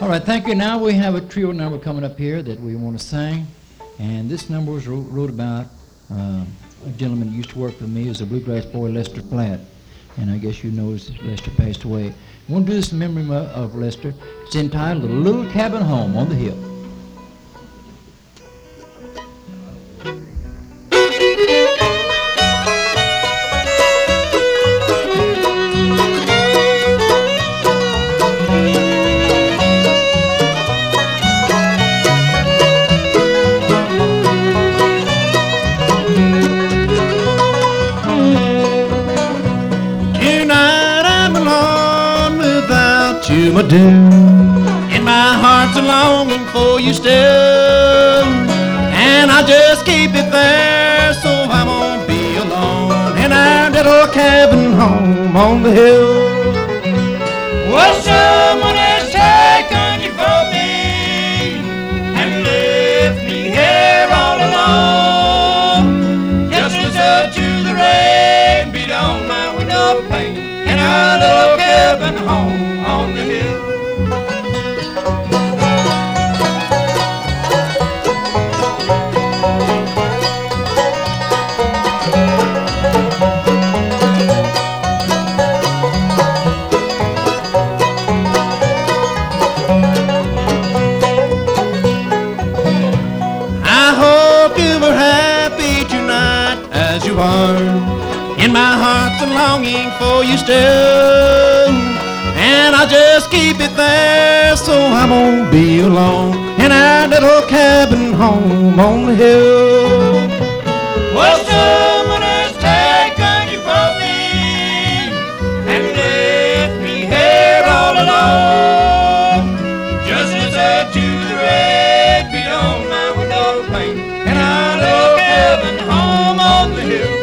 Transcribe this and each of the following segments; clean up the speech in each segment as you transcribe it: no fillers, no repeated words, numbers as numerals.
All right, thank you. Now we have a trio number coming up here that we want to sing. And this number was wrote about a gentleman who used to work with me as a bluegrass boy, Lester Platt. And I guess you know Lester passed away. We want to do this in memory of Lester. It's entitled A Little Cabin Home on the Hill. You, my dear, and my heart's a longing for you still, and I just keep it there so I won't be alone in our little cabin home on the hill. Well, someone has taken you from me and left me here all alone. Just listen to the rain beat on my window pane in our little cabin home on the hill. I hope you were happy tonight as you are, and my heart's a longing for you still, and I just keep it there so I won't be alone in our little cabin home on the hill. Well, someone has taken you from me and left me here all alone. Just listen to the rain beat on my window pane in our little cabin home on the hill.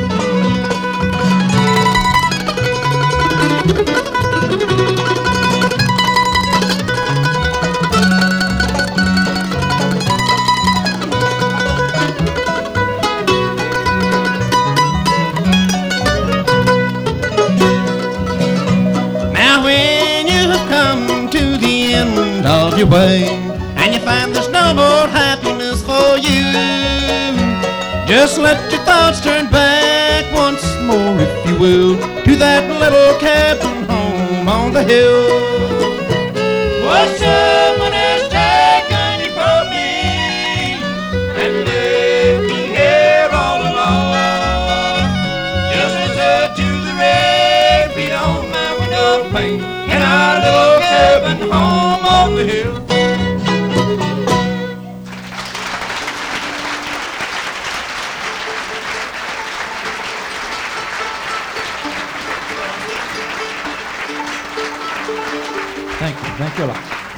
Of your way, and you find there's no more happiness for you, just let your thoughts turn back once more, if you will, to that little cabin home on the hill. Well, someone has taken you from me and left me here all alone. Just listen to the rain beat on my window pane in our little cabin home on the hill. Thank you. Thank you a lot.